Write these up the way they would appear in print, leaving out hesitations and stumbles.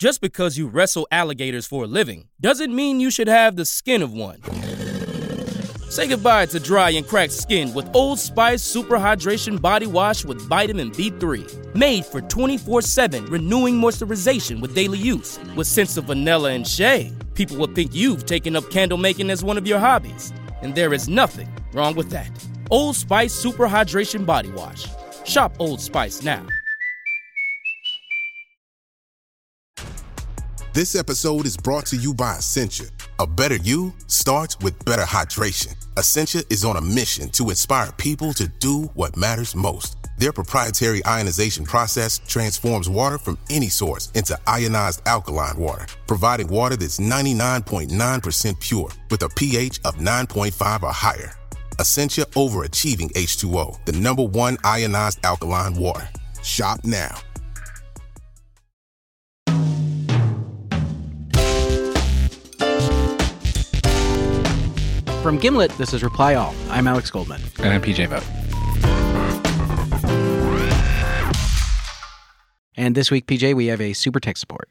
Just because you wrestle alligators for a living doesn't mean you should have the skin of one. Say goodbye to dry and cracked skin with Old Spice Super Hydration Body Wash with Vitamin B3. Made for 24/7 renewing moisturization with daily use. With scents of vanilla and shea, people will think you've taken up candle making as one of your hobbies. And there is nothing wrong with that. Old Spice Super Hydration Body Wash. Shop Old Spice now. This episode is brought to you by Essentia. A better you starts with better hydration. Essentia is on a mission to inspire people to do what matters most. Their proprietary ionization process transforms water from any source into ionized alkaline water, providing water that's 99.9% pure with a pH of 9.5 or higher. Essentia overachieving H2O, the #1 ionized alkaline water. Shop now. From Gimlet, this is Reply All. I'm Alex Goldman. And I'm PJ Vogt. And this week, PJ, we have a super tech support.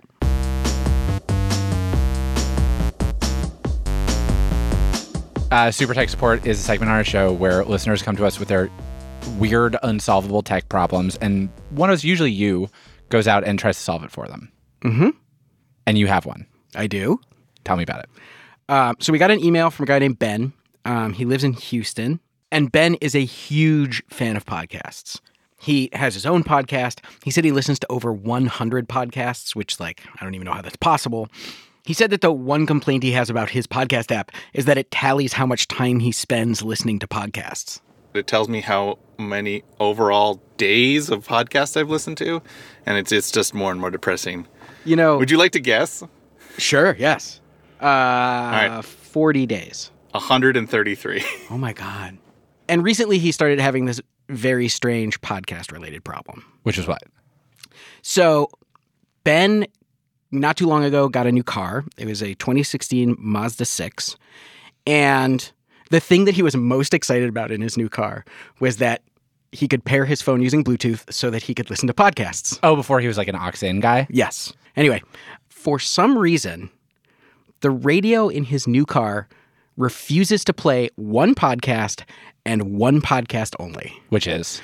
Super Tech Support is a segment on our show where listeners come to us with their weird, unsolvable tech problems, and one of us, usually you, goes out and tries to solve it for them. Mm-hmm. And you have one. I do. Tell me about it. So we got an email from a guy named Ben. He lives in Houston, and Ben is a huge fan of podcasts. He has his own podcast. He said he listens to over 100 podcasts, which, I don't even know how that's possible. He said that the one complaint he has about his podcast app is that it tallies how much time he spends listening to podcasts. It tells me how many overall days of podcasts I've listened to, and it's just more and more depressing. You know... Would you like to guess? Sure, yes. All right. 40 days. 133. Oh, my God. And recently he started having this very strange podcast-related problem. Which is what? So Ben, not too long ago, got a new car. It was a 2016 Mazda 6. And the thing that he was most excited about in his new car was that he could pair his phone using Bluetooth so that he could listen to podcasts. Oh, before he was like an aux-in guy? Yes. Anyway, for some reason... the radio in his new car refuses to play one podcast and one podcast only. Which is?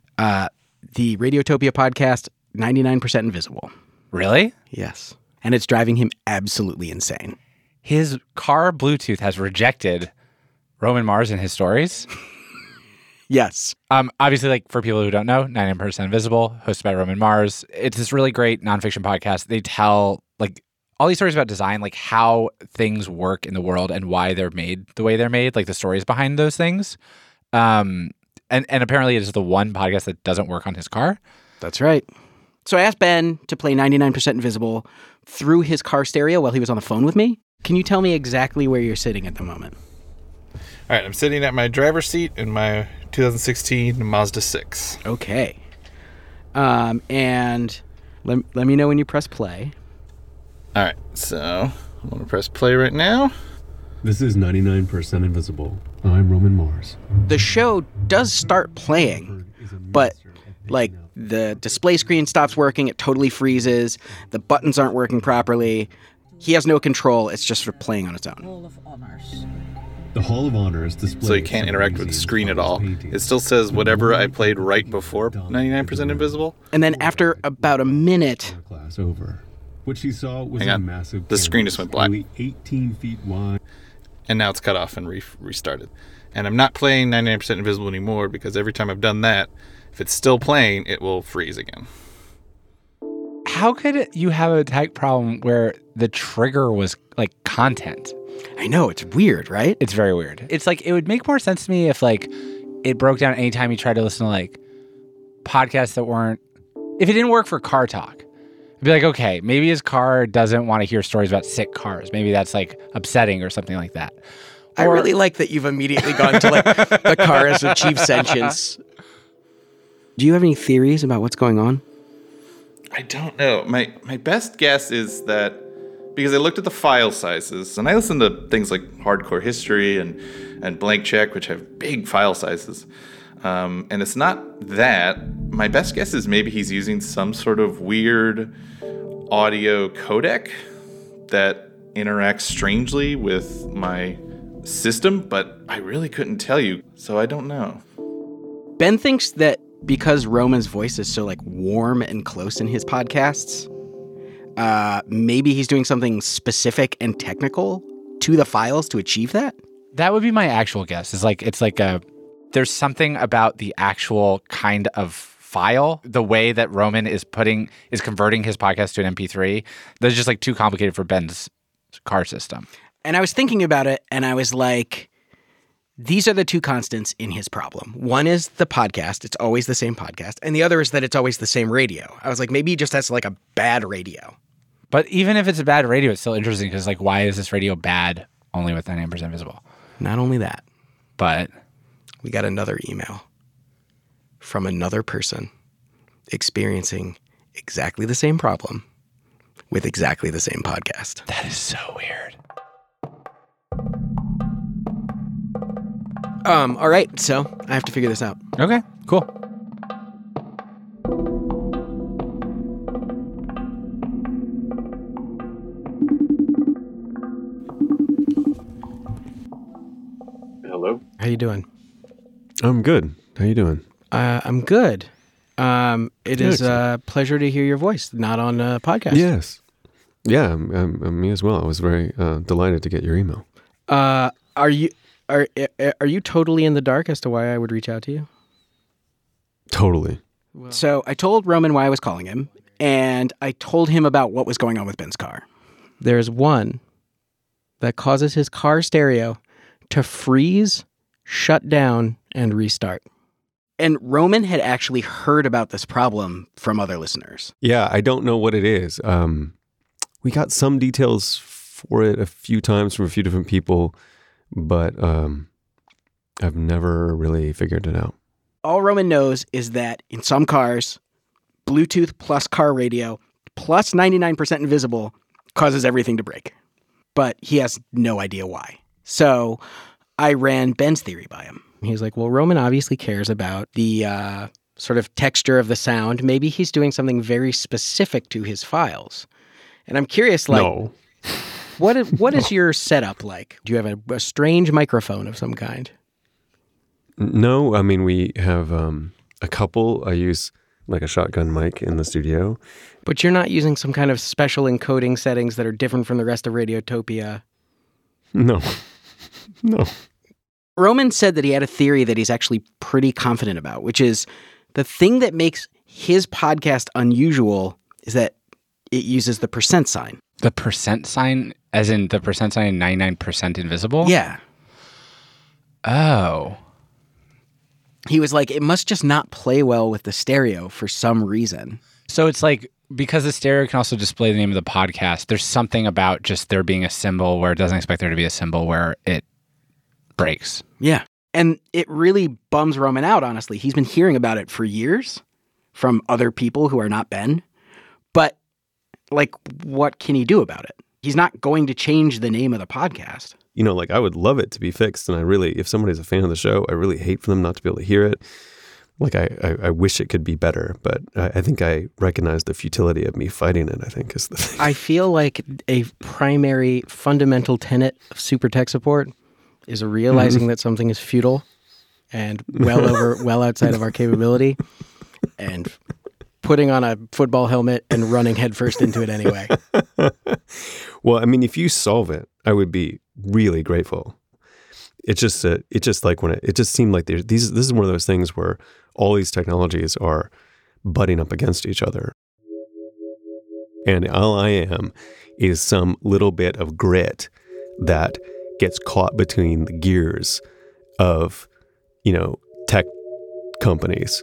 The Radiotopia podcast, 99% Invisible. Really? Yes. And it's driving him absolutely insane. His car Bluetooth has rejected Roman Mars and his stories? Yes. Obviously, for people who don't know, 99% Invisible, hosted by Roman Mars. It's this really great nonfiction podcast. They tell, all these stories about design, how things work in the world and why they're made the way they're made, the stories behind those things. And apparently it is the one podcast that doesn't work on his car. That's right. So I asked Ben to play 99% Invisible through his car stereo while he was on the phone with me. Can you tell me exactly where you're sitting at the moment? All right, I'm sitting at my driver's seat in my 2016 Mazda 6. Okay. And let me know when you press play. All right, so I'm going to press play right now. This is 99% Invisible. I'm Roman Mars. The show does start playing, but the display screen stops working, it totally freezes, the buttons aren't working properly. He has no control, it's just sort of playing on its own. Hall of Honors. The Hall of Honors displays... So you can't interact with the screen at all. It still says whatever I played right before 99% Invisible. And then after about a minute... Class over. What she saw was Hang a on. massive The screen just went black. Only 18 feet wide. And now it's cut off and restarted. And I'm not playing 99% Invisible anymore because every time I've done that, if it's still playing, it will freeze again. How could you have a tech problem where the trigger was content? I know, it's weird, right? It's very weird. It's it would make more sense to me if it broke down anytime you tried to listen to podcasts that weren't... If it didn't work for Car Talk, I'd be okay, maybe his car doesn't want to hear stories about sick cars. Maybe that's upsetting or something like that. I really like that you've immediately gone to the car has achieved sentience. Do you have any theories about what's going on? I don't know. My best guess is that because I looked at the file sizes, and I listened to things like Hardcore History and Blank Check, which have big file sizes. And it's not that. My best guess is maybe he's using some sort of weird audio codec that interacts strangely with my system, but I really couldn't tell you, so I don't know. Ben thinks that because Roman's voice is so warm and close in his podcasts, maybe he's doing something specific and technical to the files to achieve that. That would be my actual guess. There's something about the actual kind of file, the way that Roman is converting his podcast to an MP3, that's just too complicated for Ben's car system. And I was thinking about it, and I was like, these are the two constants in his problem. One is the podcast. It's always the same podcast. And the other is that it's always the same radio. I was like, maybe he just has a bad radio. But even if it's a bad radio, it's still interesting because why is this radio bad only with 99% visible? Not only that, but we got another email from another person experiencing exactly the same problem with exactly the same podcast. That is so weird. All right, so I have to figure this out. Okay, cool. Hello? How you doing? I'm good. How you doing? I'm good. It is a pleasure to hear your voice, not on a podcast. Yes. Yeah, me as well. I was very delighted to get your email. Are you totally in the dark as to why I would reach out to you? Totally. So I told Roman why I was calling him, and I told him about what was going on with Ben's car. There's one that causes his car stereo to freeze, shut down, and restart. And Roman had actually heard about this problem from other listeners. Yeah, I don't know what it is. We got some details for it a few times from a few different people, but I've never really figured it out. All Roman knows is that in some cars, Bluetooth plus car radio plus 99% invisible causes everything to break. But he has no idea why. So I ran Ben's theory by him. He's like, well, Roman obviously cares about the sort of texture of the sound. Maybe he's doing something very specific to his files. And I'm curious, No. What is your setup like? Do you have a strange microphone of some kind? No, I mean, we have a couple. I use a shotgun mic in the studio. But you're not using some kind of special encoding settings that are different from the rest of Radiotopia? No. Roman said that he had a theory that he's actually pretty confident about, which is the thing that makes his podcast unusual is that it uses the percent sign. The percent sign, as in the percent sign 99% invisible? Yeah. Oh. He was like, it must just not play well with the stereo for some reason. So it's because the stereo can also display the name of the podcast, there's something about just there being a symbol where it doesn't expect there to be a symbol where it breaks. Yeah. And it really bums Roman out, honestly. He's been hearing about it for years from other people who are not Ben. But, what can he do about it? He's not going to change the name of the podcast. I would love it to be fixed. And if somebody's a fan of the show, I really hate for them not to be able to hear it. I wish it could be better, but I think I recognize the futility of me fighting it, I think, is the thing. I feel like a primary fundamental tenet of super tech support is realizing that something is futile and well outside of our capability and putting on a football helmet and running headfirst into it anyway. Well, I mean, if you solve it, I would be really grateful. It just seemed like this is one of those things where all these technologies are butting up against each other. And all I am is some little bit of grit that gets caught between the gears of, tech companies,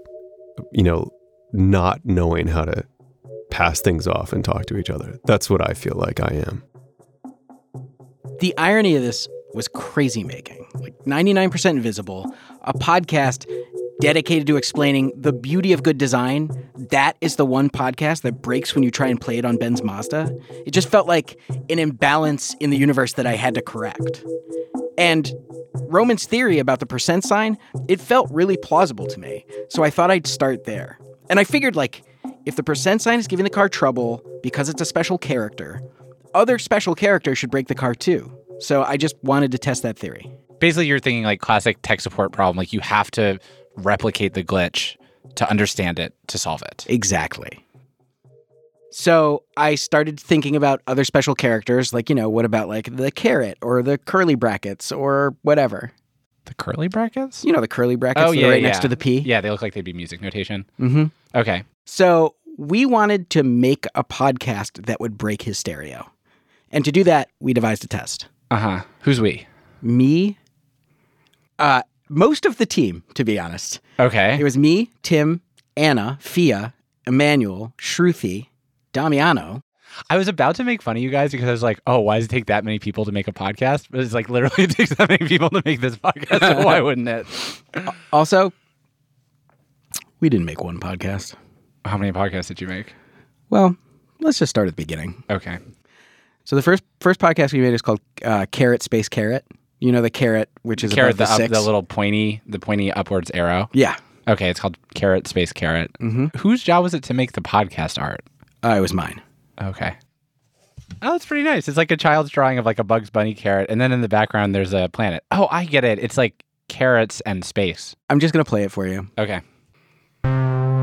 not knowing how to pass things off and talk to each other. That's what I feel like I am. The irony of this was crazy making. 99% Invisible, a podcast dedicated to explaining the beauty of good design. That is the one podcast that breaks when you try and play it on Ben's Mazda. It just felt like an imbalance in the universe that I had to correct. And Roman's theory about the percent sign, it felt really plausible to me. So I thought I'd start there. And I figured if the percent sign is giving the car trouble because it's a special character, other special characters should break the car too. So I just wanted to test that theory. Basically, you're thinking like classic tech support problem. Like you have to replicate the glitch to understand it, to solve it. Exactly. So I started thinking about other special characters, like, what about like the carrot or the curly brackets or whatever? The curly brackets? The curly brackets that are right next to the P? Yeah, they look like they'd be music notation. Mm-hmm. Okay. So we wanted to make a podcast that would break his stereo. And to do that, we devised a test. Uh-huh. Who's we? Me. Most of the team, to be honest. Okay. It was me, Tim, Anna, Fia, Emmanuel, Shruti, Damiano. I was about to make fun of you guys because I was like, oh, why does it take that many people to make a podcast? But it's like literally it takes that many people to make this podcast, so why wouldn't it? Also, we didn't make one podcast. How many podcasts did you make? Well, let's just start at the beginning. Okay. So the first podcast we made is called Carrot Space Carrot. The carrot, which is Carrot, above the six. the little pointy upwards arrow. Yeah. Okay, it's called Carrot Space Carrot. Mm-hmm. Whose job was it to make the podcast art? It was mine. Okay. Oh, it's pretty nice. It's like a child's drawing of like a Bugs Bunny carrot, and then in the background there's a planet. Oh, I get it. It's like carrots and space. I'm just going to play it for you. Okay. Oh,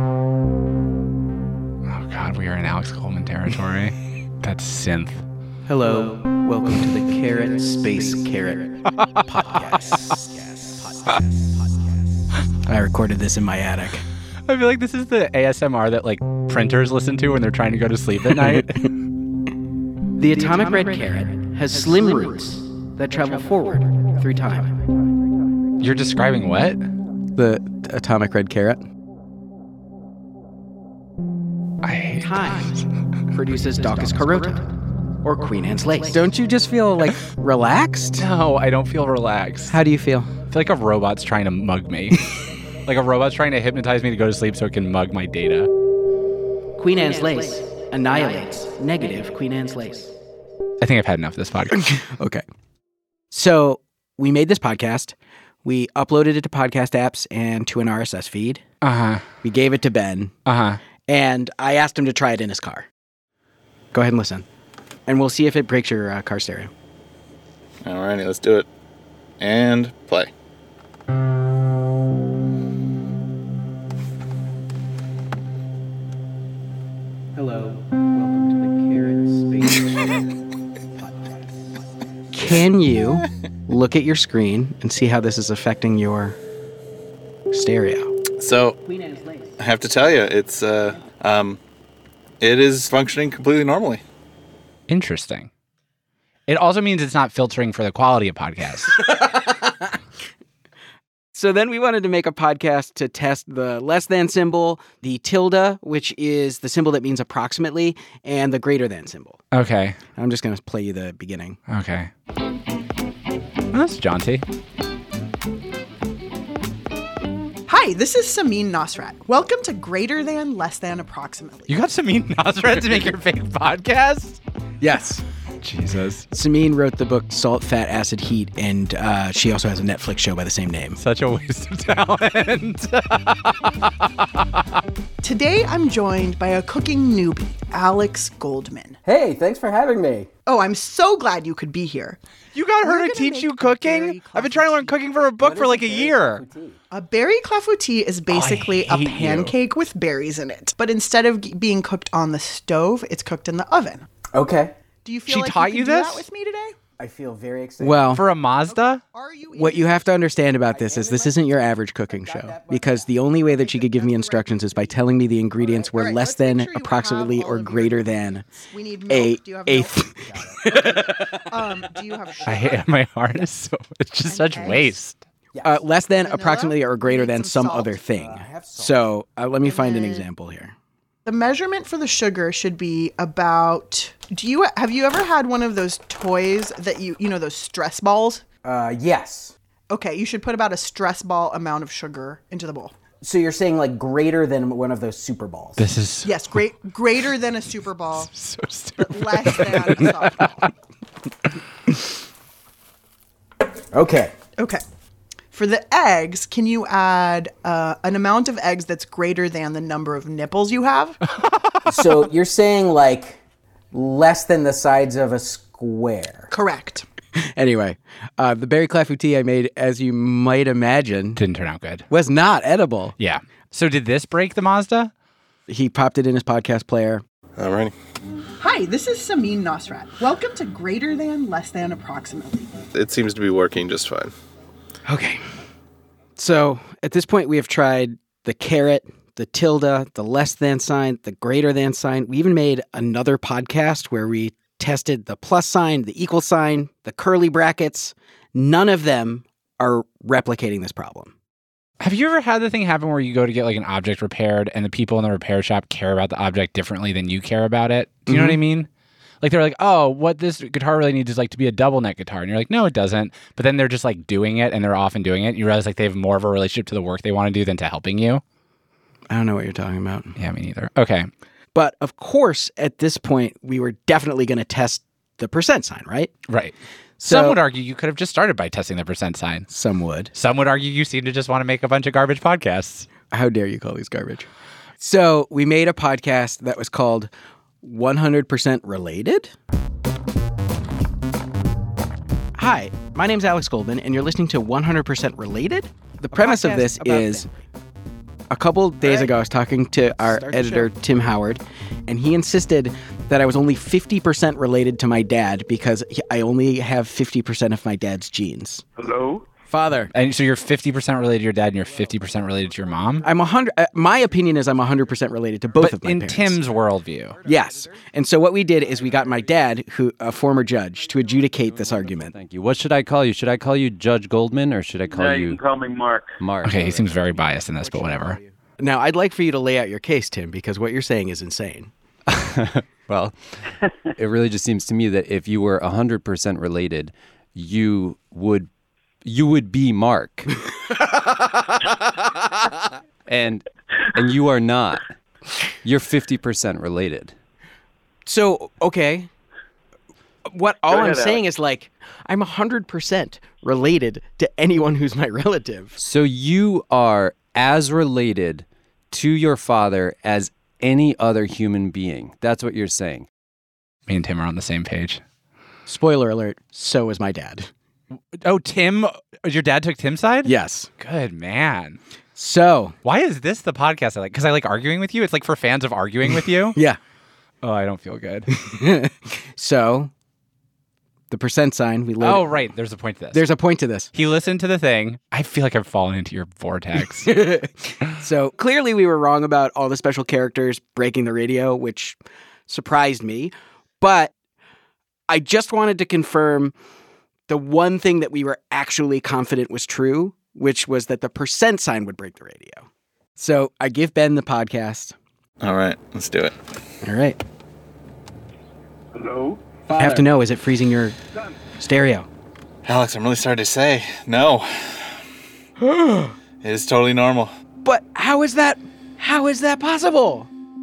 God, we are in Alex Coleman territory. That's synth. Hello, welcome to the Carrot Space Carrot podcast. I recorded this in my attic. I feel like this is the ASMR that like printers listen to when they're trying to go to sleep at night. The atomic red carrot has slim roots that travel forward through time. You're describing what? The atomic red carrot. I hate Time produces Daucus carota, or Queen Anne's lace. Don't you just feel like relaxed? No, I don't feel relaxed. How do you feel? I feel like a robot's trying to mug me. Like a robot's trying to hypnotize me to go to sleep so it can mug my data. Queen Anne's lace annihilates negative Queen Anne's lace. I think I've had enough of this podcast. Okay. So we made this podcast. We uploaded it to podcast apps and to an RSS feed. Uh-huh. We gave it to Ben. Uh-huh. And I asked him to try it in his car. Go ahead and listen. And we'll see if it breaks your car stereo. Alrighty, let's do it. And play. Hello, welcome to the Carrot Space podcast. Can you look at your screen and see how this is affecting your stereo? So, I have to tell you, it is functioning completely normally. Interesting. It also means it's not filtering for the quality of podcasts. So then we wanted to make a podcast to test the less than symbol, the tilde, which is the symbol that means approximately, and the greater than symbol. Okay. I'm just going to play you the beginning. Okay. Well, that's jaunty. Hi, this is Samin Nosrat. Welcome to Greater Than, Less Than, Approximately. You got Samin Nosrat to make your fake podcast? Yes. Jesus. Samin wrote the book Salt, Fat, Acid, Heat, and she also has a Netflix show by the same name. Such a waste of talent. Today, I'm joined by a cooking newbie, Alex Goldman. Hey, thanks for having me. Oh, I'm so glad you could be here. You got We're her gonna to teach make you a cooking? berry I've been trying to learn cooking for a book for like a year. A berry clafoutis is basically a hate you. pancake with berries in it. But instead of being cooked on the stove, it's cooked in the oven. Okay. Do you feel She like taught you you can do this? that with me today? I feel very excited. Well, For a Mazda? Are you what you have to understand about this is this isn't your average cooking show, because the only way that she could give me instructions is by telling me the ingredients were All right, less let's make than, sure you have approximately, all or of your greater than We need milk. a Do you have eighth. milk? Do you have sugar? I hate my heart is so it's just such eggs. waste. Less than, Vanilla? approximately, or greater You need than some some salt. other thing. So let me find an then- example here. The measurement for the sugar should be about. Have you ever had one of those toys that you know those stress balls? Yes. Okay, you should put about a stress ball amount of sugar into the bowl. So you're saying like greater than one of those Super Balls. This is Yes, greater than a super ball, so stupid. less than a softball. Okay. Okay. For the eggs, can you add an amount of eggs that's greater than the number of nipples you have? So you're saying like less than the sides of a square. Correct. Anyway, the berry clafouti I made, as you might imagine, Didn't turn out good. was not edible. Yeah. So did this break the Mazda? He popped it in his podcast player. All right. Hi, this is Samin Nosrat. Welcome to Greater Than, Less Than, Approximately. It seems to be working just fine. Okay. So at this point, we have tried the caret, the tilde, the less than sign, the greater than sign. We even made another podcast where we tested the plus sign, the equal sign, the curly brackets. None of them are replicating this problem. Have you ever had the thing happen where you go to get like an object repaired and the people in the repair shop care about the object differently than you care about it? Do you know what I mean? Like they're like, oh, what this guitar really needs is like to be a double neck guitar. And you're like, no, it doesn't. But then they're just like doing it and they're often doing it. You realize like they have more of a relationship to the work they want to do than to helping you. I don't know what you're talking about. Yeah, me neither. Okay. But of course, at this point, we were definitely going to test the percent sign, right? Right. So- Some would argue you could have just started by testing the percent sign. Some would. Some would argue you seem to just want to make a bunch of garbage podcasts. How dare you call these garbage? So we made a podcast that was called 100% Related. Hi, my name's Alex Goldman, and you're listening to 100% Related. The premise of this is a couple days ago, I was talking to our editor, Tim Howard, and he insisted that I was only 50% related to my dad because I only have 50% of my dad's genes. Hello? Father. And so you're 50% related to your dad and you're 50% related to your mom? I'm 100. My opinion is I'm 100% related to both of my parents. In Tim's worldview. Yes. And so what we did is we got my dad, who a former judge, to adjudicate this argument. Thank you. What should I call you? Should I call you Judge Goldman or should I call No, you... you can call me Mark. Mark? Okay, he seems very biased in this, but whatever. Now, I'd like for you to lay out your case, Tim, because what you're saying is insane. Well, it really just seems to me that if you were 100% related, you would be Mark. and you are not. You're 50% related. So, okay. All I'm ahead, saying is like, I'm 100% related to anyone who's my relative. So you are as related to your father as any other human being. That's what you're saying. Me and Tim are on the same page. Spoiler alert, so is my dad. Oh, Tim, your dad took Tim's side? Yes. Good man. So, Why is this the podcast I like? Because I like arguing with you? It's like for fans of arguing with you? yeah. Oh, I don't feel good. So, the percent sign, we Oh, right. There's a point to this. There's a point to this. He listened to the thing. I feel like I've fallen into your vortex. So clearly we were wrong about all the special characters breaking the radio, which surprised me. But I just wanted to confirm the one thing that we were actually confident was true, which was that the percent sign would break the radio. So I give Ben the podcast. All right, let's do it. All right. Hello? I have to know, is it freezing your stereo? Alex, I'm really sorry to say, no. It is totally normal. But how is that possible?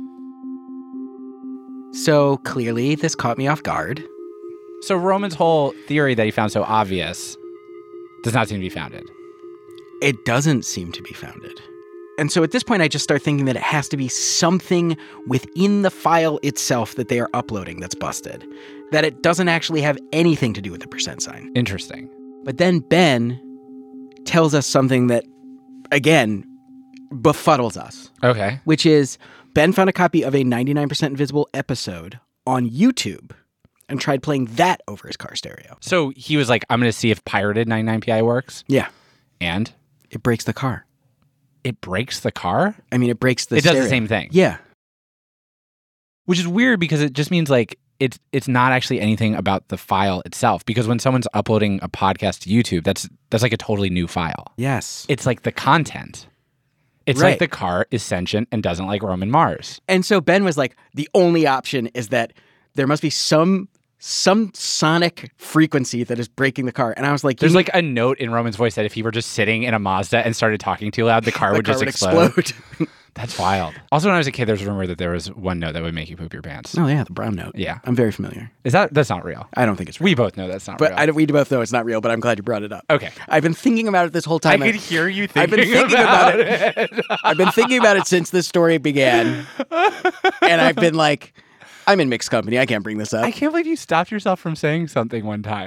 So clearly this caught me off guard. So Roman's whole theory that he found so obvious does not seem to be founded. It doesn't seem to be founded. And so at this point, I just start thinking that it has to be something within the file itself that they are uploading that's busted. That it doesn't actually have anything to do with the percent sign. Interesting. But then Ben tells us something that, again, befuddles us. Okay. Which is, Ben found a copy of a 99% Invisible episode on YouTube and tried playing that over his car stereo. So he was like, I'm going to see if pirated 99PI works. Yeah. And? It breaks the car. It breaks the car? I mean, it breaks the It does stereo. the same thing. Yeah. Which is weird because it just means like it's not actually anything about the file itself. Because when someone's uploading a podcast to YouTube, that's like a totally new file. Yes. It's like the content. It's Right. like the car is sentient and doesn't like Roman Mars. And so Ben was like, the only option is that there must be some sonic frequency that is breaking the car. And I was like, There's like a note in Roman's voice that if he were just sitting in a Mazda and started talking too loud, the car would just explode. That's wild. Also, when I was a kid, there was a rumor that there was one note that would make you poop your pants. Oh, yeah, the brown note. Yeah. I'm very familiar. That's not real? I don't think it's real. We both know that's not real. But we both know it's not real, but I'm glad you brought it up. Okay. I've been thinking about it this whole time. I could hear you thinking I've been thinking about it. I've been thinking about it since this story began. And I've been like, I'm in mixed company. I can't bring this up. I can't believe you stopped yourself from saying something one time.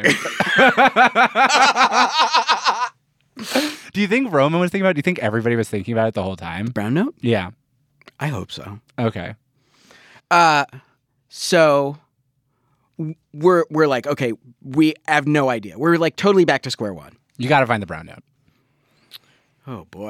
Do you think Roman was thinking about it? Do you think everybody was thinking about it the whole time? Brown note? Yeah. I hope so. Okay. So we're like, okay, we have no idea. We're like totally back to square one. You got to find the brown note. Oh boy.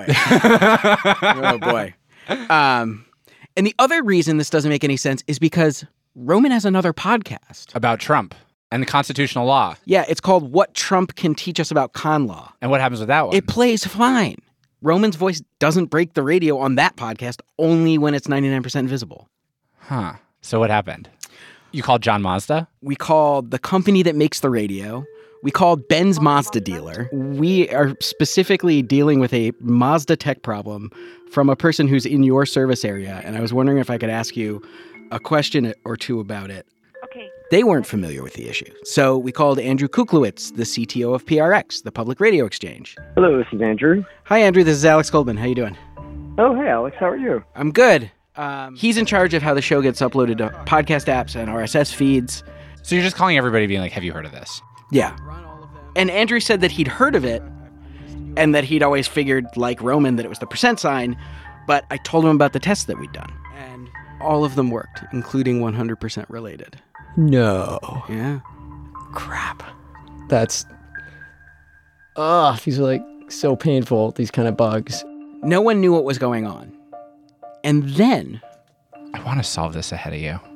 Oh boy. And the other reason this doesn't make any sense is because Roman has another podcast About Trump and the constitutional law. Yeah, it's called What Trump Can Teach Us About Con Law. And what happens with that one? It plays fine. Roman's voice doesn't break the radio on that podcast, only when it's 99% visible. Huh. So what happened? You called John Mazda? We called the company that makes the radio. We called Ben's Mazda dealer. We are specifically dealing with a Mazda tech problem from a person who's in your service area, and I was wondering if I could ask you a question or two about it. Okay. They weren't familiar with the issue, so we called Andrew Kuklowitz, the CTO of PRX, the Public Radio Exchange. Hello, this is Andrew. Hi, Andrew. This is Alex Goldman. How you doing? Oh, hey, Alex. How are you? I'm good. He's in charge of how the show gets uploaded to podcast apps and RSS feeds. So you're just calling everybody being like, have you heard of this? Yeah. And Andrew said that he'd heard of it and that he'd always figured, like Roman, that it was the percent sign, but I told him about the tests that we'd done. And all of them worked, including 100% related. No. Yeah. Crap. That's... Ugh, these are like so painful, these kind of bugs. No one knew what was going on. And then... I want to solve this ahead of you.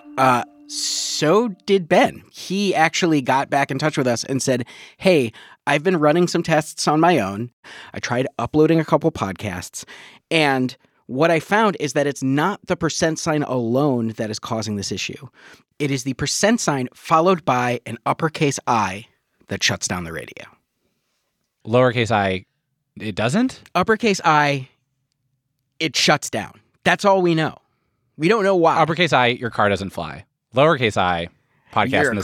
So did Ben. He actually got back in touch with us and said, hey, I've been running some tests on my own. I tried uploading a couple podcasts, and what I found is that it's not the percent sign alone that is causing this issue. It is the percent sign followed by an uppercase I that shuts down the radio. Lowercase I, it doesn't? Uppercase I, it shuts down. That's all we know. We don't know why. Uppercase I, your car doesn't fly. Lowercase I, podcast You're in the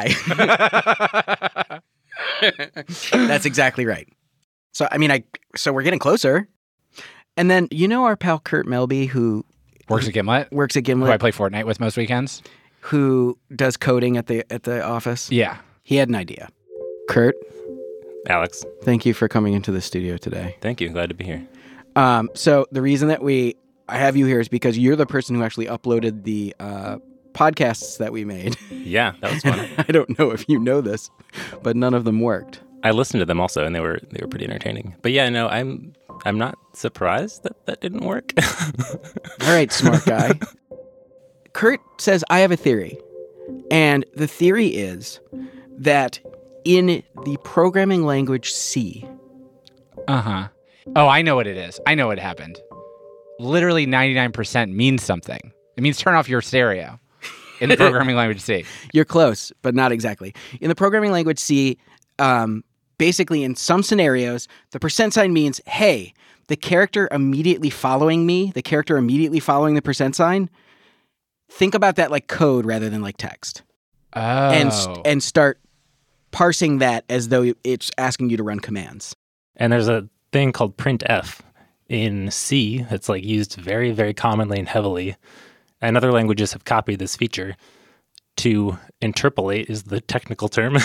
sky. You're a great guy. That's exactly right. So, so we're getting closer. And then, you know our pal Kurt Melby, who... Works at Gimlet? Works at Gimlet. Who I play Fortnite with most weekends? Who does coding at the office? Yeah. He had an idea. Kurt? Alex. Thank you for coming into the studio today. Thank you. Glad to be here. So the reason that I have you here is because you're the person who actually uploaded the podcasts that we made. Yeah, that was fun. I don't know if you know this, but none of them worked. I listened to them also, and they were pretty entertaining. But yeah, no, I'm not surprised that didn't work. All right, smart guy. Kurt says, I have a theory. And the theory is that in the programming language C. Uh-huh. Oh, I know what it is. I know what happened. Literally 99% means something. It means turn off your stereo in the programming language C. You're close, but not exactly. In the programming language C, basically in some scenarios, the percent sign means, hey, the character immediately following me, the character immediately following the percent sign, think about that like code rather than like text. Oh. And start parsing that as though it's asking you to run commands. And there's a thing called printf in C that's like used very, very commonly and heavily. And other languages have copied this feature. To interpolate is the technical term.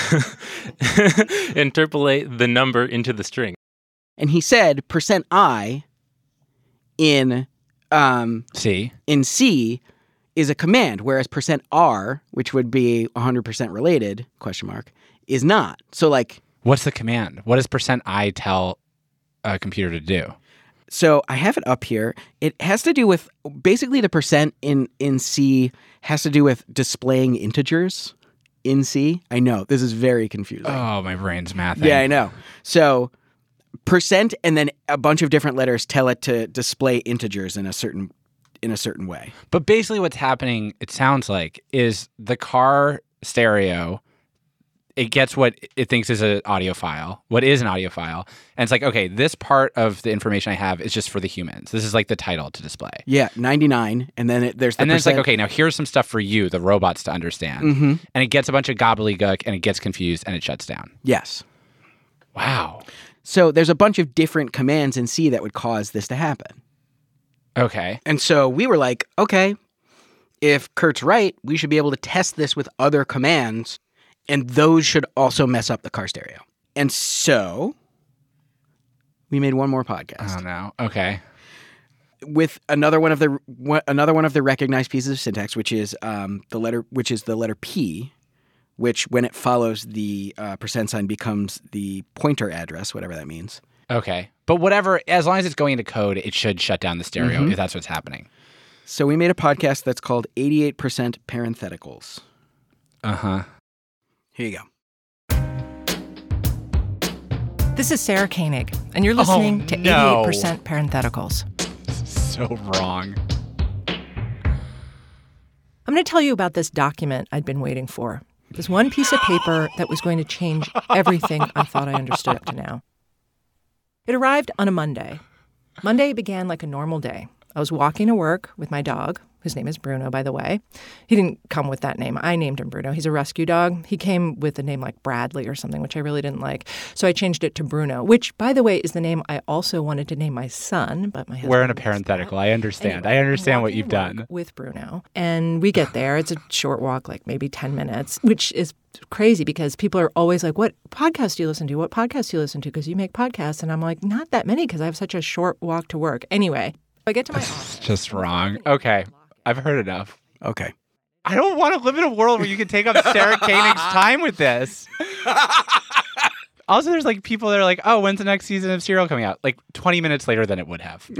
Interpolate the number into the string. And he said %I in C is a command, whereas %R, which would be 100% related, is not. So like... What's the command? What does %I tell a computer to do? So I have it up here. It has to do with, basically the percent in C has to do with displaying integers in C. I know, this is very confusing. Oh, my brain's mathing. Yeah, I know. So percent and then a bunch of different letters tell it to display integers in a certain way. But basically what's happening, it sounds like, is the car stereo, it gets what it thinks is an audio file, what is an audio file. And it's like, okay, this part of the information I have is just for the humans. This is like the title to display. Yeah, 99. And then there's the And then it's like, percent. okay, now here's some stuff for you, the robots, to understand. Mhm. And it gets a bunch of gobbledygook and it gets confused and it shuts down. Yes. Wow. So there's a bunch of different commands in C that would cause this to happen. Okay. And so we were like, okay, if Kurt's right, we should be able to test this with other commands, and those should also mess up the car stereo. And so we made one more podcast. Oh no. Okay. With another one of the recognized pieces of syntax, which is the letter P, which when it follows the percent sign becomes the pointer address, whatever that means. Okay. But whatever, as long as it's going into code, it should shut down the stereo if that's what's happening. So we made a podcast that's called 88% Parentheticals. Uh-huh. Here you go. This is Sarah Koenig, and you're listening to 88% Parentheticals. So wrong. I'm going to tell you about this document I'd been waiting for. This one piece of paper that was going to change everything I thought I understood up to now. It arrived on a Monday. Monday began like a normal day. I was walking to work with my dog, whose name is Bruno, by the way. He didn't come with that name. I named him Bruno. He's a rescue dog. He came with a name like Bradley or something, which I really didn't like. So I changed it to Bruno, which, by the way, is the name I also wanted to name my son, but my husband... We're in a parenthetical. I understand. Anyway, I understand what you've done. With Bruno. And we get there. It's a short walk, like maybe 10 minutes, which is crazy because people are always like, what podcast do you listen to? What podcast do you listen to? Because you make podcasts. And I'm like, not that many because I have such a short walk to work. Anyway, I get to my office. Just wrong. Okay. I've heard enough. Okay. I don't want to live in a world where you can take up Sarah Koenig's time with this. Also, there's like people that are like, oh, when's the next season of Serial coming out? Like 20 minutes later than it would have.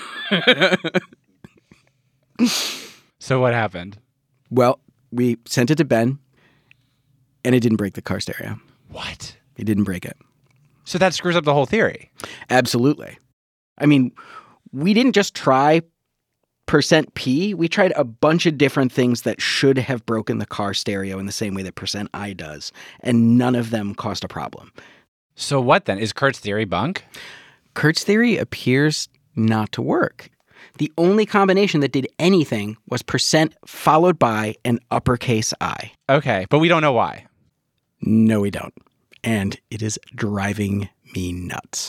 So what happened? Well, we sent it to Ben, and it didn't break the car stereo. What? It didn't break it. So that screws up the whole theory. Absolutely. I mean, we didn't just try %P. We tried a bunch of different things that should have broken the car stereo in the same way that %I does, and none of them caused a problem. So what then? Is Kurt's theory bunk? Kurt's theory appears not to work. The only combination that did anything was % followed by an uppercase I. Okay, but we don't know why. No, we don't. And it is driving me nuts.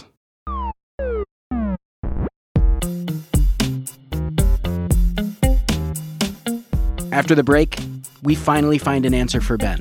After the break, we finally find an answer for Ben.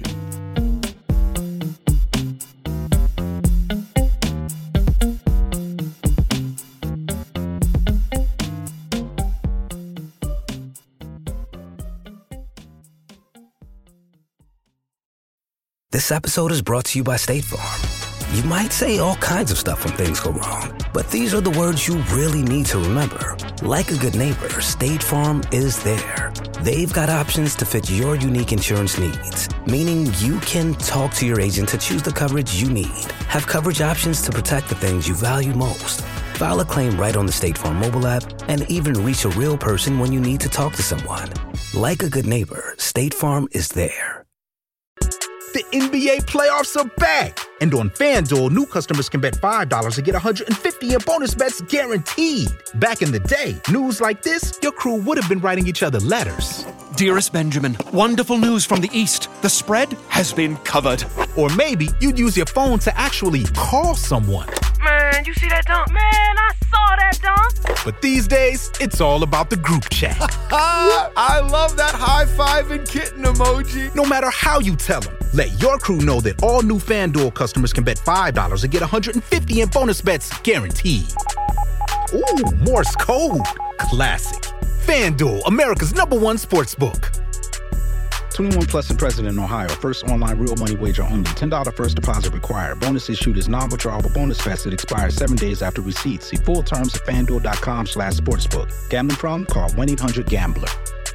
This episode is brought to you by State Farm. You might say all kinds of stuff when things go wrong, but these are the words you really need to remember. Like a good neighbor, State Farm is there. They've got options to fit your unique insurance needs, meaning you can talk to your agent to choose the coverage you need, have coverage options to protect the things you value most, file a claim right on the State Farm mobile app, and even reach a real person when you need to talk to someone. Like a good neighbor, State Farm is there. The NBA playoffs are back. And on FanDuel, new customers can bet $5 and get $150 in bonus bets guaranteed. Back in the day, news like this, your crew would have been writing each other letters. Dearest Benjamin, wonderful news from the East. The spread has been covered. Or maybe you'd use your phone to actually call someone. Man, you see that dunk? Man, I saw that dunk. But these days, it's all about the group chat. I love that high five and kitten emoji. No matter how you tell them, let your crew know that all new FanDuel customers can bet $5 and get $150 in bonus bets guaranteed. Ooh, Morse code. Classic. FanDuel, America's #1 sportsbook. 21 plus and present in Ohio. First online real money wager only. $10 first deposit required. Bonus issued is non-withdrawable bonus vest that expires 7 days after receipt. See full terms at FanDuel.com/sportsbook. Gambling problem? Call 1-800-GAMBLER.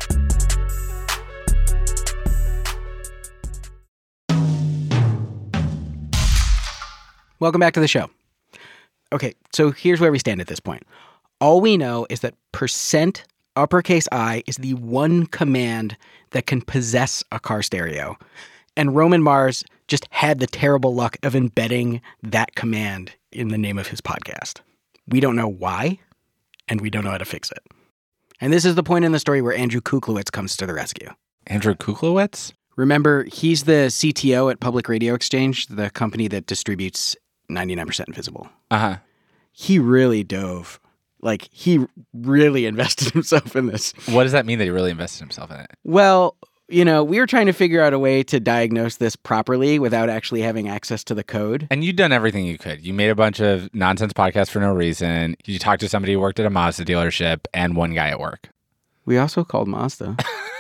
Welcome back to the show. Okay, so here's where we stand at this point. All we know is that % uppercase I is the one command that can possess a car stereo. And Roman Mars just had the terrible luck of embedding that command in the name of his podcast. We don't know why, and we don't know how to fix it. And this is the point in the story where Andrew Kuklowitz comes to the rescue. Andrew Kuklowitz? Remember, he's the CTO at Public Radio Exchange, the company that distributes 99% Invisible. Uh-huh. He really dove. Like, he really invested himself in this. What does that mean that he really invested himself in it? Well, you know, we were trying to figure out a way to diagnose this properly without actually having access to the code. And you'd done everything you could. You made a bunch of nonsense podcasts for no reason. You talked to somebody who worked at a Mazda dealership and one guy at work. We also called Mazda.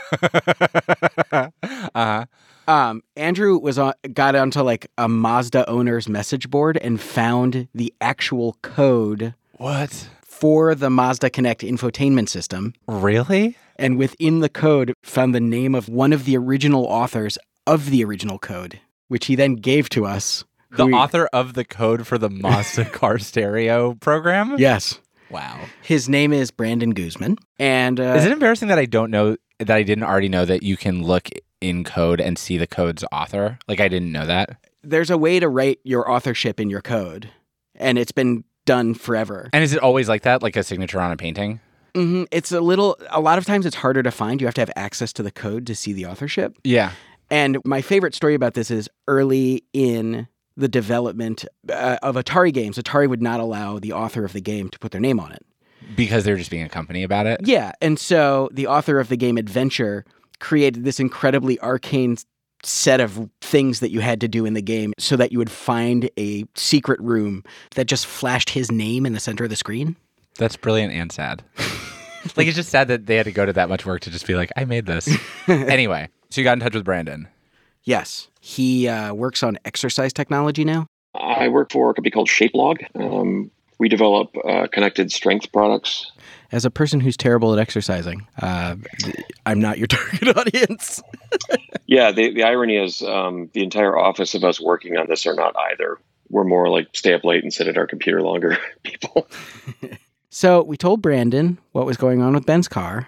Uh-huh. Andrew got onto like a Mazda owner's message board and found the actual code. What? For the Mazda Connect infotainment system. Really? And within the code found the name of one of the original authors of the original code, which he then gave to us. The author of the code for the Mazda car stereo program? Yes. Wow. His name is Brandon Guzman. And is it embarrassing that I didn't already know that you can look in code and see the code's author? Like, I didn't know that. There's a way to write your authorship in your code, and it's been done forever. And is it always like that, like a signature on a painting? Mm-hmm. It's a lot of times it's harder to find. You have to have access to the code to see the authorship. Yeah. And my favorite story about this is early in the development of Atari games. Atari would not allow the author of the game to put their name on it. Because they're just being a company about it? Yeah. And so the author of the game Adventure created this incredibly arcane set of things that you had to do in the game so that you would find a secret room that just flashed his name in the center of the screen. That's brilliant and sad. Like, it's just sad that they had to go to that much work to just be like, I made this. Anyway, so you got in touch with Brandon. Yes. He works on exercise technology now. I work for a company called ShapeLog. We develop connected strength products. As a person who's terrible at exercising, I'm not your target audience. Yeah, the irony is the entire office of us working on this are not either. We're more like stay up late and sit at our computer longer people. So we told Brandon what was going on with Ben's car,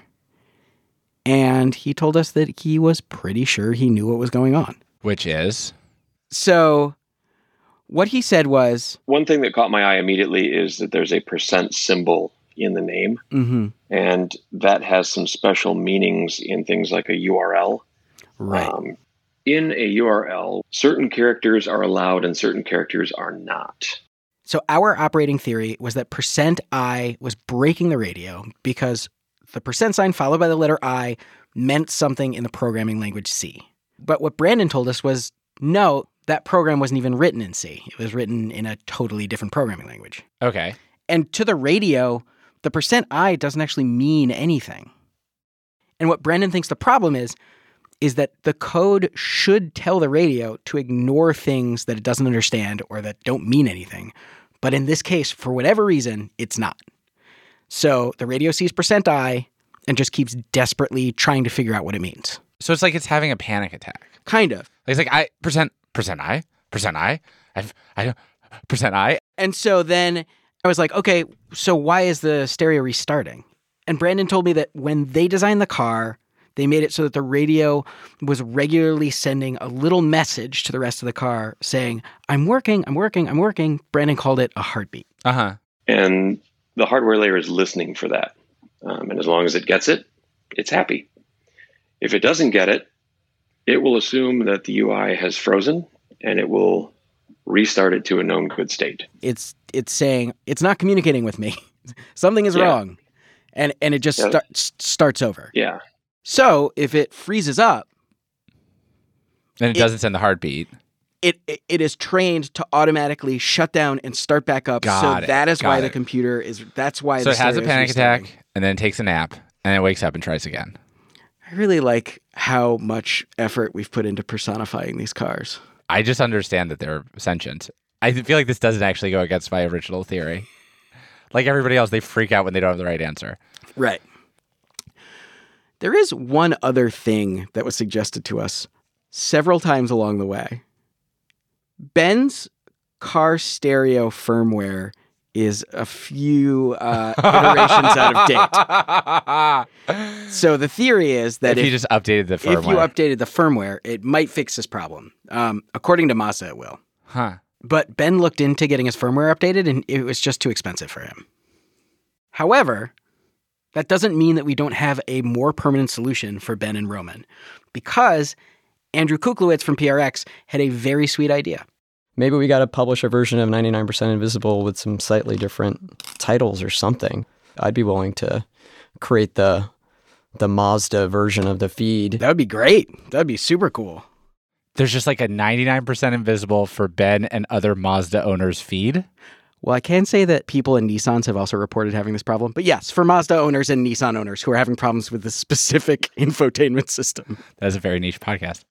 and he told us that he was pretty sure he knew what was going on. Which is? So what he said was... One thing that caught my eye immediately is that there's a % symbol in the name. Mm-hmm. And that has some special meanings in things like a URL. Right. In a URL, certain characters are allowed and certain characters are not. So our operating theory was that %I was breaking the radio because the % sign followed by the letter I meant something in the programming language C. But what Brandon told us was, no, that program wasn't even written in C. It was written in a totally different programming language. Okay. And to the radio, the %I doesn't actually mean anything. And what Brandon thinks the problem is that the code should tell the radio to ignore things that it doesn't understand or that don't mean anything. But in this case, for whatever reason, it's not. So the radio sees %I and just keeps desperately trying to figure out what it means. So it's like it's having a panic attack. Kind of. It's like %I. And so then I was like, okay, so why is the stereo restarting? And Brandon told me that when they designed the car, they made it so that the radio was regularly sending a little message to the rest of the car saying, I'm working. Brandon called it a heartbeat. Uh-huh. And the hardware layer is listening for that. And as long as it gets it, it's happy. If it doesn't get it, it will assume that the UI has frozen and it will restart it to a known good state. It's saying, it's not communicating with me. Something is wrong. And it just starts over. Yeah. So if it freezes up, then it doesn't send the heartbeat. It is trained to automatically shut down and start back up. That is why the computer is. That's why. So it has a panic attack and then takes a nap and then wakes up and tries again. I really like how much effort we've put into personifying these cars. I just understand that they're sentient. I feel like this doesn't actually go against my original theory. Like everybody else, they freak out when they don't have the right answer. Right. There is one other thing that was suggested to us several times along the way. Ben's car stereo firmware is a few iterations out of date. So the theory is that if you just updated the firmware. If you updated the firmware, it might fix this problem. According to Mazda, it will. Huh. But Ben looked into getting his firmware updated, and it was just too expensive for him. However, that doesn't mean that we don't have a more permanent solution for Ben and Roman, because Andrew Kuklowitz from PRX had a very sweet idea. Maybe we got to publish a version of 99% Invisible with some slightly different titles or something. I'd be willing to create the Mazda version of the feed. That would be great. That would be super cool. There's just like a 99% Invisible for Ben and other Mazda owners feed. Well, I can say that people in Nissans have also reported having this problem. But yes, for Mazda owners and Nissan owners who are having problems with this specific infotainment system. That is a very niche podcast.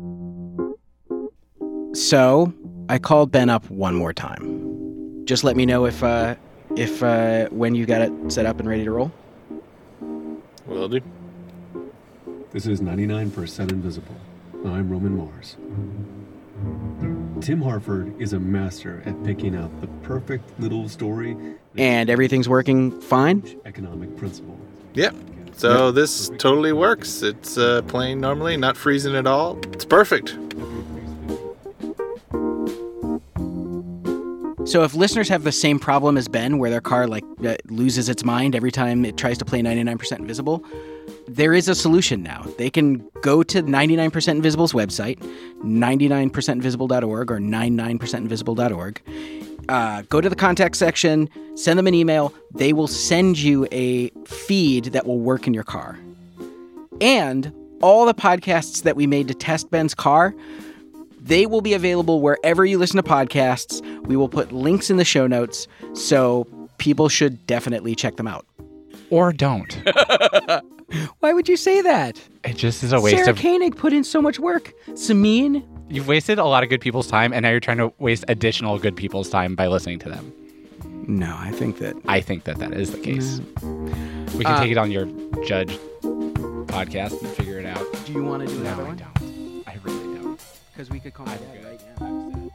So I called Ben up one more time. Just let me know if when you got it set up and ready to roll. Will do. This is 99% Invisible. I'm Roman Mars. Tim Harford is a master at picking out the perfect little story. And everything's working fine? Economic principle. Yep. So this totally works. It's playing normally, not freezing at all. It's perfect. So if listeners have the same problem as Ben, where their car loses its mind every time it tries to play 99% Invisible, there is a solution now. They can go to 99% Invisible's website, 99percentinvisible.org or 99percentinvisible.org. Go to the contact section, send them an email. They will send you a feed that will work in your car. And all the podcasts that we made to test Ben's car, they will be available wherever you listen to podcasts. We will put links in the show notes, so people should definitely check them out. Or don't. Why would you say that? It just is a waste Sarah of... Koenig put in so much work. Samin? You've wasted a lot of good people's time, and now you're trying to waste additional good people's time by listening to them. No, I think that is the case. We can take it on your Judge podcast and figure it out. Do you want to do another one? No, I don't. I really don't. Because we could call my dad right now.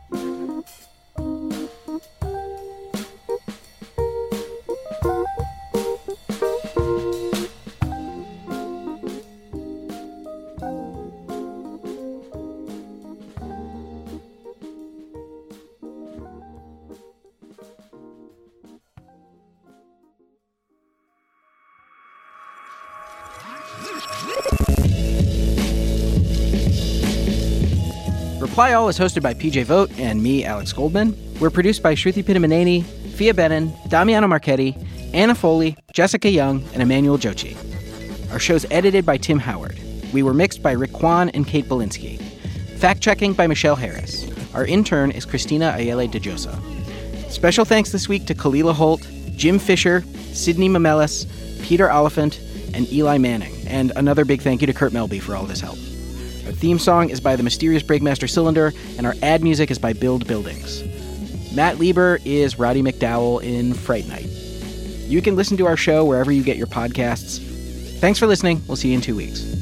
Reply All is hosted by PJ Vogt and me, Alex Goldman. We're produced by Shruti Pitamaneni, Fia Benin, Damiano Marchetti, Anna Foley, Jessica Young, and Emmanuel Jochi. Our show's edited by Tim Howard. We were mixed by Rick Kwan and Kate Belinsky. Fact-checking by Michelle Harris. Our intern is Christina Ayele de Josa. Special thanks this week to Kalila Holt, Jim Fisher, Sydney Mamelis, Peter Oliphant, and Eli Manning. And another big thank you to Kurt Melby for all of his help. Our theme song is by the Mysterious Breakmaster Cylinder, and our ad music is by Build Buildings. Matt Lieber is Roddy McDowell in Fright Night. You can listen to our show wherever you get your podcasts. Thanks for listening. We'll see you in 2 weeks.